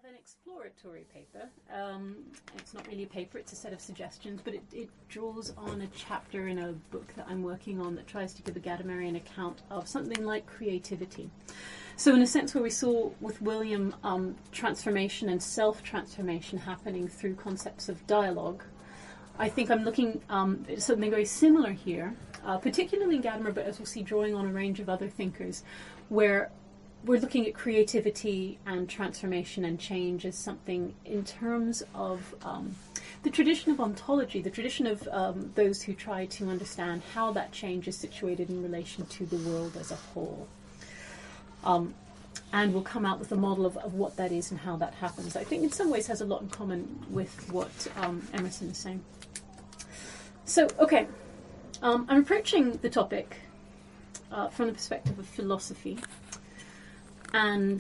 an exploratory paper. It's not really a paper, it's a set of suggestions, but it draws on a chapter in a book that I'm working on that tries to give a Gadamerian account of something like creativity. So in a sense where we saw with William transformation and self-transformation happening through concepts of dialogue, I think I'm looking at something very similar here, particularly in Gadamer, but as we'll see drawing on a range of other thinkers, where we're looking at creativity and transformation and change as something in terms of the tradition of ontology, the tradition of those who try to understand how that change is situated in relation to the world as a whole. And we'll come out with a model of what that is and how that happens. I think in some ways has a lot in common with what Emerson is saying. So, okay, I'm approaching the topic from the perspective of philosophy. And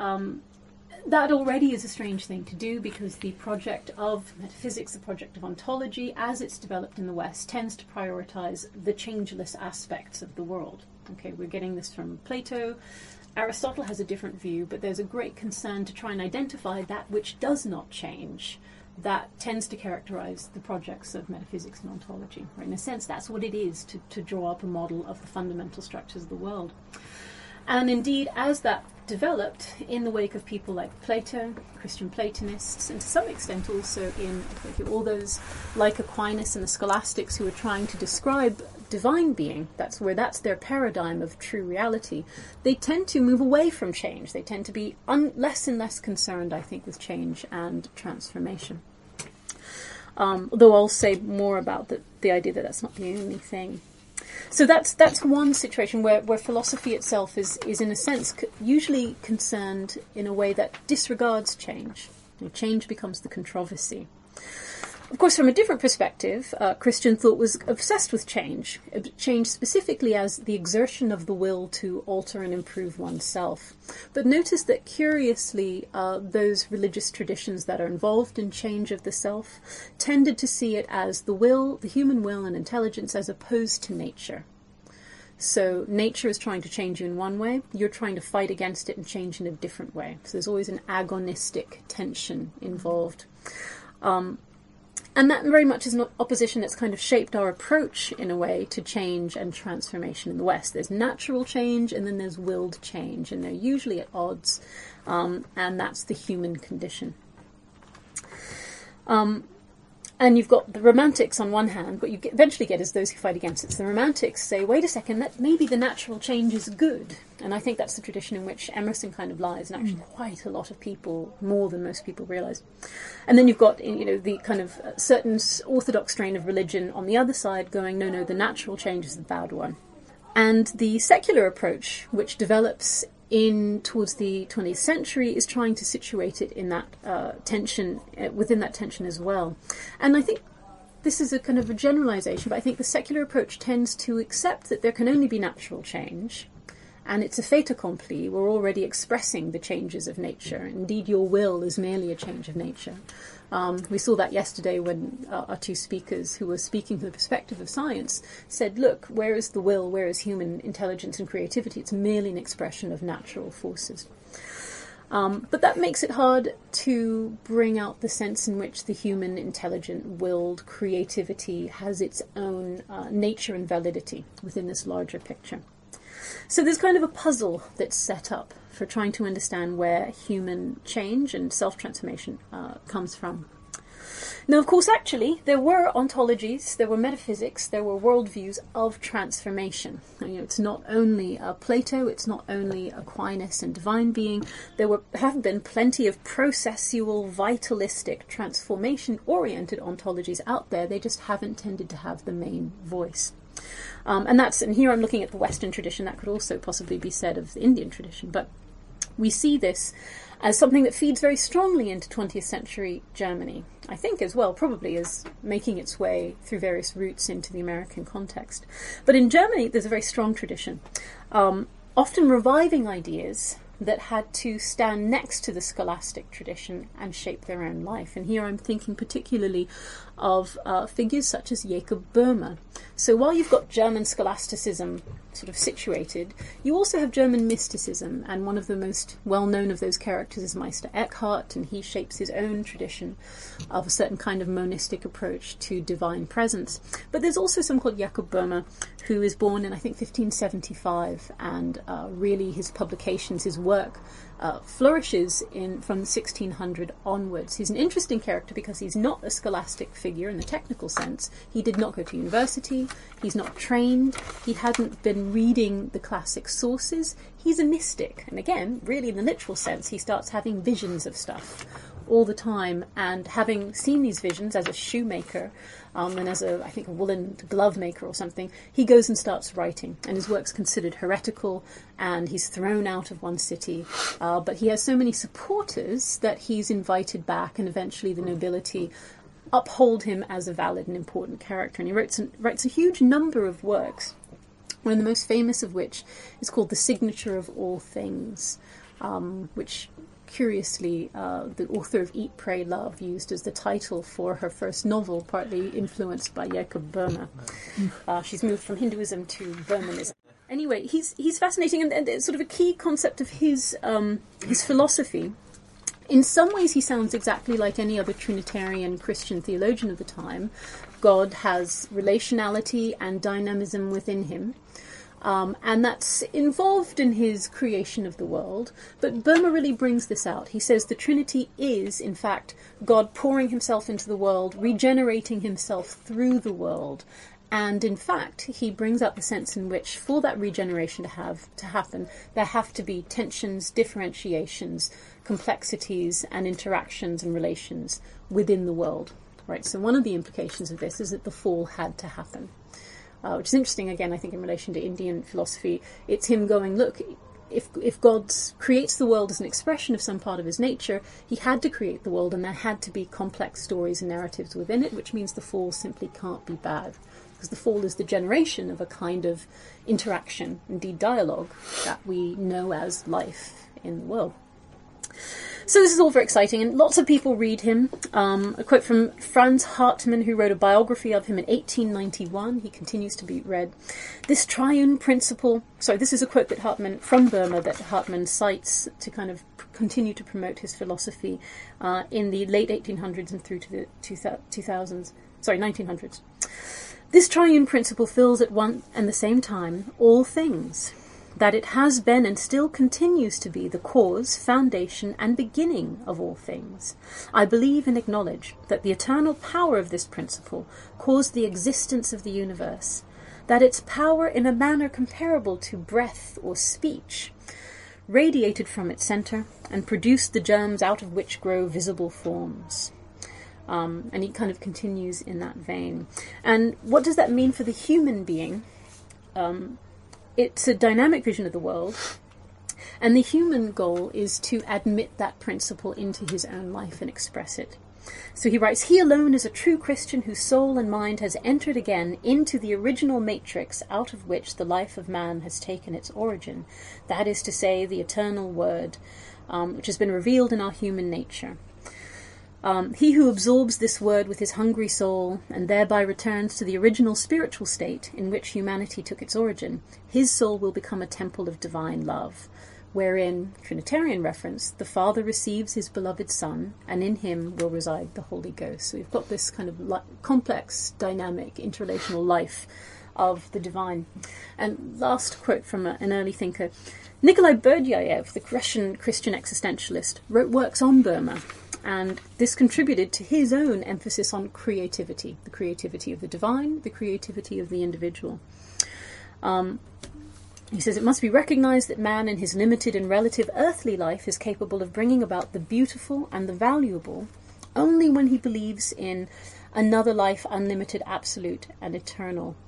that already is a strange thing to do because the project of metaphysics, the project of ontology, as it's developed in the West, tends to prioritize the changeless aspects of the world. Okay, we're getting this from Plato. Aristotle has a different view, but there's a great concern to try and identify that which does not change. That tends to characterize the projects of metaphysics and ontology. Right? In a sense, that's what it is to draw up a model of the fundamental structures of the world. And indeed, as that developed in the wake of people like Plato, Christian Platonists, and to some extent also in all those like Aquinas and the scholastics who were trying to describe divine being, that's their paradigm of true reality, they tend to move away from change. They tend to be less and less concerned, I think, with change and transformation. Although I'll say more about the idea that that's not the only thing. So that's one situation where philosophy itself is in a sense usually concerned in a way that disregards change. Change becomes the controversy. Of course, from a different perspective, Christian thought was obsessed with change specifically as the exertion of the will to alter and improve oneself. But notice that curiously, those religious traditions that are involved in change of the self tended to see it as the will, the human will and intelligence as opposed to nature. So nature is trying to change you in one way, you're trying to fight against it and change in a different way. So there's always an agonistic tension involved. And that very much is an opposition that's kind of shaped our approach, in a way, to change and transformation in the West. There's natural change and then there's willed change, and they're usually at odds, and that's the human condition. And you've got the romantics on one hand, but you eventually get as those who fight against it. So the romantics say, wait a second, that maybe the natural change is good. And I think that's the tradition in which Emerson kind of lies, and actually quite a lot of people, more than most people realise. And then you've got, the kind of certain orthodox strain of religion on the other side going, no, the natural change is the bad one. And the secular approach, which develops towards the 20th century, is trying to situate it in that tension, within that tension as well. And I think this is a kind of a generalization, but I think the secular approach tends to accept that there can only be natural change, and it's a fait accompli. We're already expressing the changes of nature. Indeed, your will is merely a change of nature. We saw that yesterday when our two speakers, who were speaking from the perspective of science, said, look, where is the will, where is human intelligence and creativity? It's merely an expression of natural forces. But that makes it hard to bring out the sense in which the human, intelligent, willed creativity has its own nature and validity within this larger picture. So there's kind of a puzzle that's set up for trying to understand where human change and self-transformation comes from. Now, of course, actually, there were ontologies, there were metaphysics, there were worldviews of transformation. It's not only Plato, it's not only Aquinas and divine being. There have been plenty of processual, vitalistic, transformation-oriented ontologies out there. They just haven't tended to have the main voice. And here I'm looking at the Western tradition. That could also possibly be said of the Indian tradition. But we see this as something that feeds very strongly into 20th century Germany. I think as well, probably as making its way through various routes into the American context. But in Germany, there's a very strong tradition, often reviving ideas that had to stand next to the scholastic tradition and shape their own life. And here I'm thinking particularly of figures such as Jacob Boehme. So while you've got German scholasticism sort of situated, you also have German mysticism, and one of the most well-known of those characters is Meister Eckhart, and he shapes his own tradition of a certain kind of monistic approach to divine presence. But there's also someone called Jacob Boehme, who is born in, I think, 1575, and really his publications, his work, flourishes from 1600 onwards. He's an interesting character because he's not a scholastic figure in the technical sense. He did not go to university, he's not trained, he hadn't been reading the classic sources. He's a mystic, and again, really in the literal sense, he starts having visions of stuff all the time, and having seen these visions as a shoemaker and as I think a woolen glove maker or something, he goes and starts writing, and his work's considered heretical, and he's thrown out of one city, but he has so many supporters that he's invited back, and eventually the nobility uphold him as a valid and important character. And he writes a huge number of works, one of the most famous of which is called The Signature of All Things, which curiously, the author of Eat, Pray, Love used as the title for her first novel, partly influenced by Jacob Boehme. She's moved from Hinduism to Burmanism. Anyway, he's fascinating, and it's sort of a key concept of his philosophy. In some ways, he sounds exactly like any other Trinitarian Christian theologian of the time. God has relationality and dynamism within him. And that's involved in his creation of the world. But Boehme really brings this out. He says the Trinity is, in fact, God pouring himself into the world, regenerating himself through the world. And in fact, he brings out the sense in which, for that regeneration to happen, there have to be tensions, differentiations, complexities, and interactions and relations within the world. Right? So one of the implications of this is that the fall had to happen. Which is interesting, again, I think, in relation to Indian philosophy. It's him going, look, if God creates the world as an expression of some part of his nature, he had to create the world, and there had to be complex stories and narratives within it, which means the fall simply can't be bad. Because the fall is the generation of a kind of interaction, indeed dialogue, that we know as life in the world. So this is all very exciting, and lots of people read him. A quote from Franz Hartmann, who wrote a biography of him in 1891. He continues to be read. This triune principle... Sorry, this is a quote that from Boehme, that Hartmann cites to kind of continue to promote his philosophy in the late 1800s and through to the 1900s. This triune principle fills at one and the same time all things, that it has been and still continues to be the cause, foundation, and beginning of all things. I believe and acknowledge that the eternal power of this principle caused the existence of the universe, that its power, in a manner comparable to breath or speech, radiated from its centre and produced the germs out of which grow visible forms. And he kind of continues in that vein. And what does that mean for the human being? It's a dynamic vision of the world, and the human goal is to admit that principle into his own life and express it. So he writes, he alone is a true Christian whose soul and mind has entered again into the original matrix out of which the life of man has taken its origin, that is to say, the eternal word, which has been revealed in our human nature. He who absorbs this word with his hungry soul and thereby returns to the original spiritual state in which humanity took its origin, his soul will become a temple of divine love, wherein, Trinitarian reference, the Father receives his beloved Son, and in him will reside the Holy Ghost. So we've got this kind of complex, dynamic, interrelational life of the divine. And last quote from an early thinker. Nikolai Berdyaev, the Russian Christian existentialist, wrote works on Boehme. And this contributed to his own emphasis on creativity, the creativity of the divine, the creativity of the individual. He says, it must be recognized that man in his limited and relative earthly life is capable of bringing about the beautiful and the valuable only when he believes in another life, unlimited, absolute, and eternal.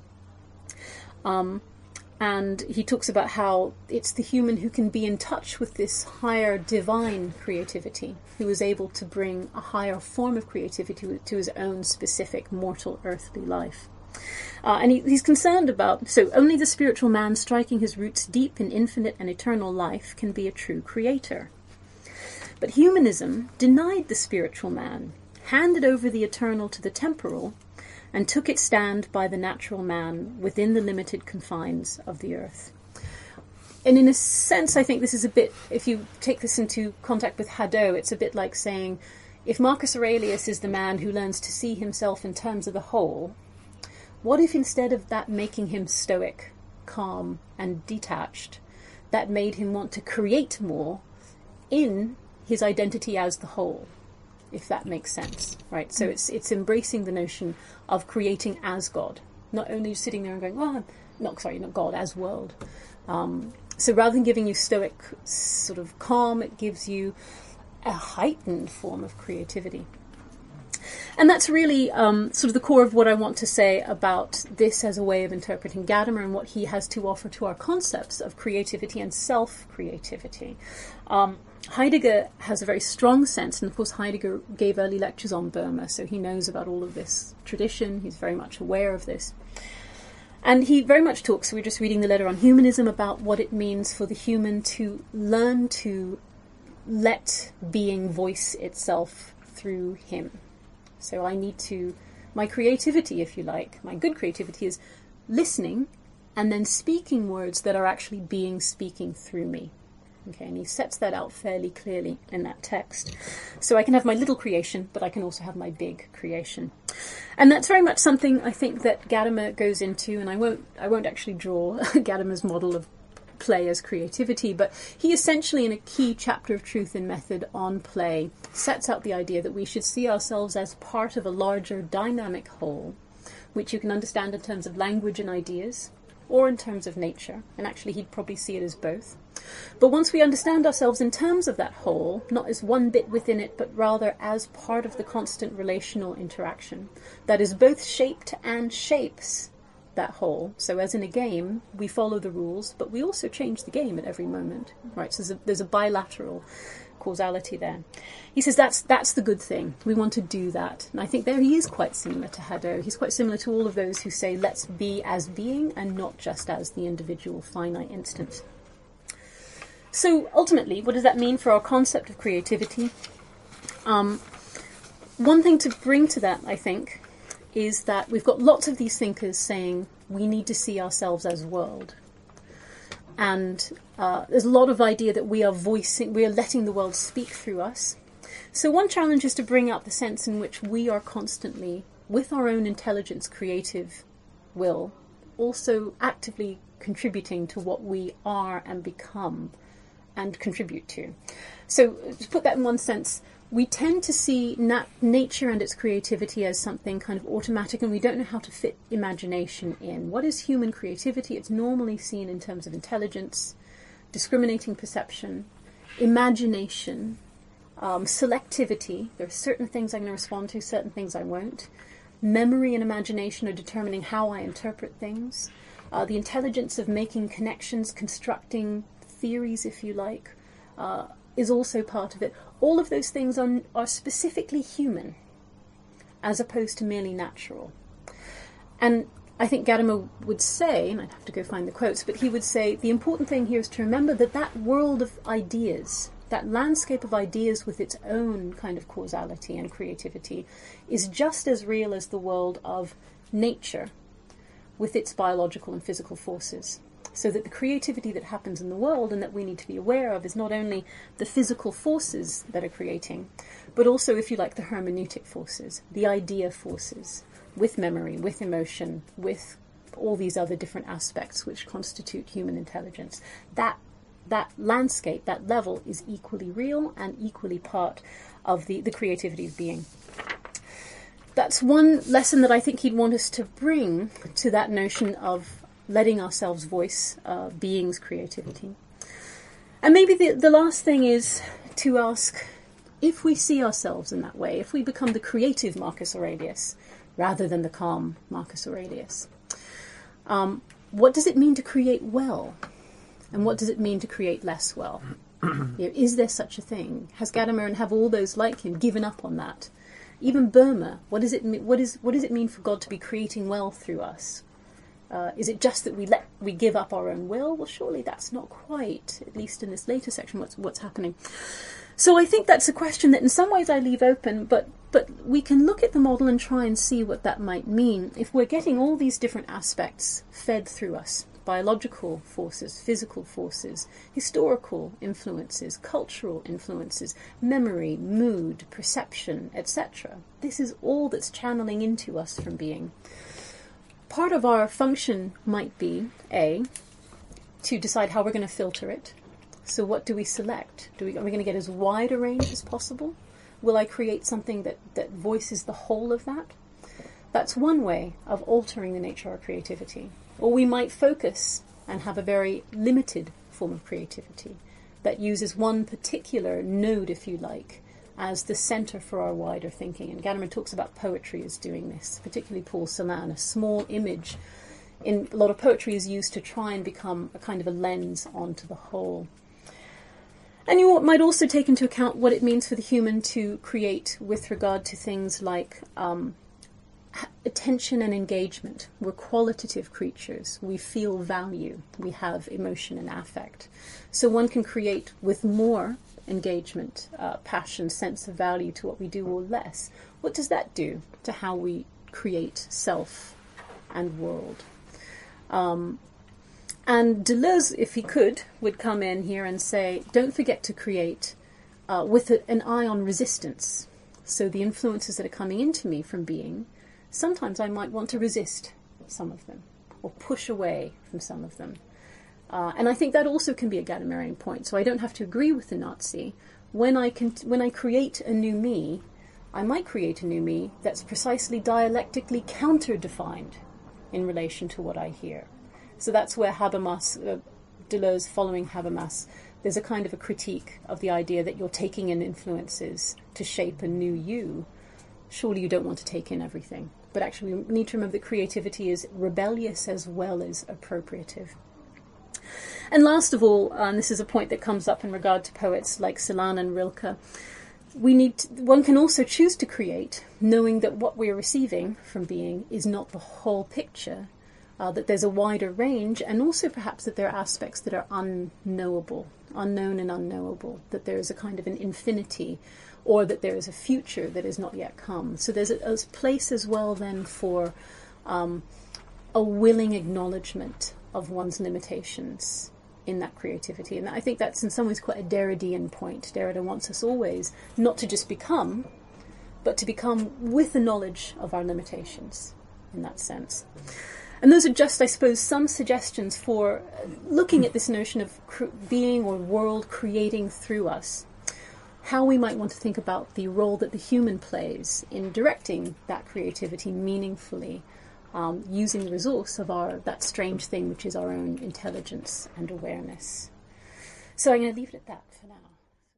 And he talks about how it's the human who can be in touch with this higher divine creativity, who is able to bring a higher form of creativity to his own specific mortal earthly life. And he's concerned about, so only the spiritual man striking his roots deep in infinite and eternal life can be a true creator. But humanism denied the spiritual man, handed over the eternal to the temporal, and took its stand by the natural man within the limited confines of the earth. And in a sense, I think this is a bit, if you take this into contact with Hadot, it's a bit like saying, if Marcus Aurelius is the man who learns to see himself in terms of the whole, what if instead of that making him stoic, calm, and detached, that made him want to create more in his identity as the whole, if that makes sense, right? So it's embracing the notion of creating as God, not only sitting there and going, well, not God, as world. So rather than giving you stoic sort of calm, it gives you a heightened form of creativity. And that's really sort of the core of what I want to say about this as a way of interpreting Gadamer and what he has to offer to our concepts of creativity and self-creativity. Heidegger has a very strong sense, and of course Heidegger gave early lectures on Burma, so he knows about all of this tradition, he's very much aware of this. And he very much talks, so we're just reading the letter on humanism, about what it means for the human to learn to let being voice itself through him. So I need to, my creativity, if you like, my good creativity is listening and then speaking words that are actually being speaking through me. Okay, and he sets that out fairly clearly in that text. So I can have my little creation, but I can also have my big creation. And that's very much something I think that Gadamer goes into, and I won't actually draw Gadamer's model of play as creativity, but he essentially, in a key chapter of Truth and Method on play, sets out the idea that we should see ourselves as part of a larger dynamic whole, which you can understand in terms of language and ideas, or in terms of nature, and actually he'd probably see it as both. But once we understand ourselves in terms of that whole, not as one bit within it, but rather as part of the constant relational interaction that is both shaped and shapes that whole. So as in a game, we follow the rules, but we also change the game at every moment, right? So there's a bilateral causality there. He says that's the good thing. We want to do that. And I think there he is quite similar to Hadot. He's quite similar to all of those who say, let's be as being and not just as the individual finite instance. So ultimately, what does that mean for our concept of creativity? One thing to bring to that, I think, is that we've got lots of these thinkers saying we need to see ourselves as world. And there's a lot of idea that we are letting the world speak through us. So one challenge is to bring out the sense in which we are constantly, with our own intelligence, creative will, also actively contributing to what we are and become and contribute to. So to put that in one sense, we tend to see nature and its creativity as something kind of automatic, and we don't know how to fit imagination in. What is human creativity? It's normally seen in terms of intelligence, discriminating perception, imagination, selectivity. There are certain things I'm going to respond to, certain things I won't. Memory and imagination are determining how I interpret things. The intelligence of making connections, constructing theories, if you like, is also part of it. All of those things are specifically human, as opposed to merely natural. And I think Gadamer would say, and I'd have to go find the quotes, but he would say the important thing here is to remember that world of ideas, that landscape of ideas with its own kind of causality and creativity, is just as real as the world of nature with its biological and physical forces. So that the creativity that happens in the world and that we need to be aware of is not only the physical forces that are creating, but also, if you like, the hermeneutic forces, the idea forces, with memory, with emotion, with all these other different aspects which constitute human intelligence. That landscape, that level, is equally real and equally part of the creativity of being. That's one lesson that I think he'd want us to bring to that notion of letting ourselves voice being's creativity. And maybe the last thing is to ask, if we see ourselves in that way, if we become the creative Marcus Aurelius rather than the calm Marcus Aurelius, what does it mean to create well? And what does it mean to create less well? Is there such a thing? Has Gadamer and have all those like him given up on that? Even Burma, what does it mean? What does it mean for God to be creating well through us? Is it just that we give up our own will? Well, surely that's not quite, at least in this later section, what's happening. So I think that's a question that in some ways I leave open, but we can look at the model and try and see what that might mean if we're getting all these different aspects fed through us. Biological forces, physical forces, historical influences, cultural influences, memory, mood, perception, etc. This is all that's channeling into us from being. Part of our function might be, A, to decide how we're going to filter it. So what do we select? Are we going to get as wide a range as possible? Will I create something that voices the whole of that? That's one way of altering the nature of our creativity. Or we might focus and have a very limited form of creativity that uses one particular node, if you like, as the center for our wider thinking. And Gadamer talks about poetry as doing this, particularly Paul Celan. A small image in a lot of poetry is used to try and become a kind of a lens onto the whole. And you might also take into account what it means for the human to create with regard to things like attention and engagement. We're qualitative creatures. We feel value. We have emotion and affect. So one can create with more engagement, passion, sense of value to what we do, or less. What does that do to how we create self and world? And Deleuze, if he could, would come in here and say, don't forget to create with an eye on resistance. So the influences that are coming into me from being, sometimes I might want to resist some of them or push away from some of them. And I think that also can be a Gadamerian point. So I don't have to agree with the Nazi. When I create a new me, I might create a new me that's precisely dialectically counter-defined in relation to what I hear. So that's where Habermas, Deleuze following Habermas, there's a kind of a critique of the idea that you're taking in influences to shape a new you. Surely you don't want to take in everything. But actually we need to remember that creativity is rebellious as well as appropriative. And last of all, and this is a point that comes up in regard to poets like Celan and Rilke, one can also choose to create, knowing that what we're receiving from being is not the whole picture, that there's a wider range, and also perhaps that there are aspects that are unknowable, unknown and unknowable, that there is a kind of an infinity, or that there is a future that has not yet come. So there's a place as well then for a willing acknowledgement of one's limitations in that creativity. And I think that's in some ways quite a Derridean point. Derrida wants us always not to just become, but to become with the knowledge of our limitations in that sense. And those are just, I suppose, some suggestions for looking at this notion of being or world creating through us. How we might want to think about the role that the human plays in directing that creativity meaningfully, using the resource of that strange thing which is our own intelligence and awareness. So I'm going to leave it at that for now.